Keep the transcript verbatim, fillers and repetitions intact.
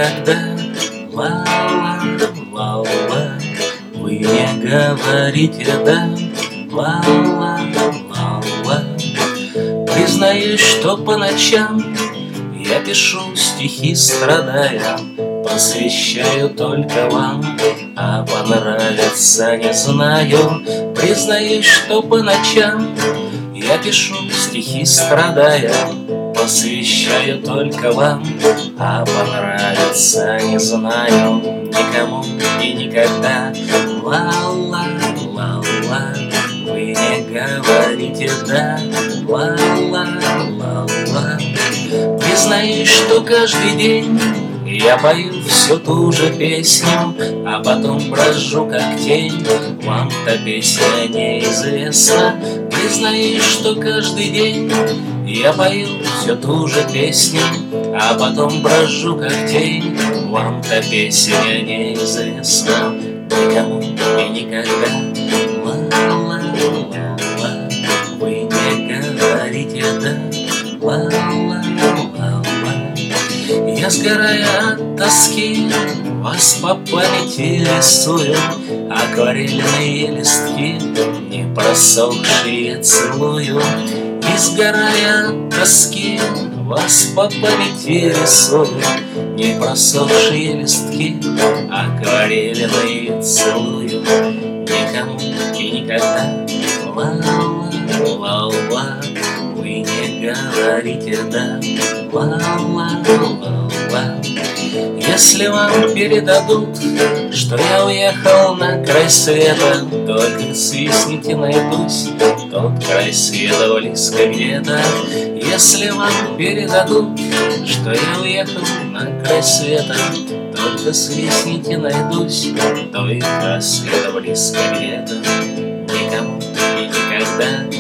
никогда. Ла-ла-ла-ла, вы не говорите «да». Ла-ла-ла-ла, признаюсь, что по ночам я пишу стихи, страдая, посвящаю только вам, а понравится не знаю. Признаюсь, что по ночам я пишу стихи, страдая, посвящаю только вам, а понравится не знаю никому и никогда. Ла-ла-ла-ла, вы не говорите «да». Ла-ла-ла-ла, признаюсь, что каждый день я пою всю ту же песню, а потом брожу как тень. Вам-то песня неизвестна. Признаюсь, что каждый день я пою всю ту же песню, а потом брожу как тень. Вам-то песня неизвестна никому и никогда. Ла-ла-ла-ла, вы не говорите «да». Ла-ла-ла-ла, я, сгорая от тоски, вас по памяти рисую. Акварельные листки, не просохшие, целую. И, сгорая от тоски, вас по памяти рисую. Не просохшие листки, акварельные, целую. Никому и никогда. Ла-ла-ла-ла, вы не говорите «да». Ла-ла-ла-ла, если вам передадут, что я уехал на край света, только свистните, найдусь, тот край света близко где-то. Если вам передадут, что я уехал на край света, только свистните, найдусь, той край света близко где-то. Никому и никогда.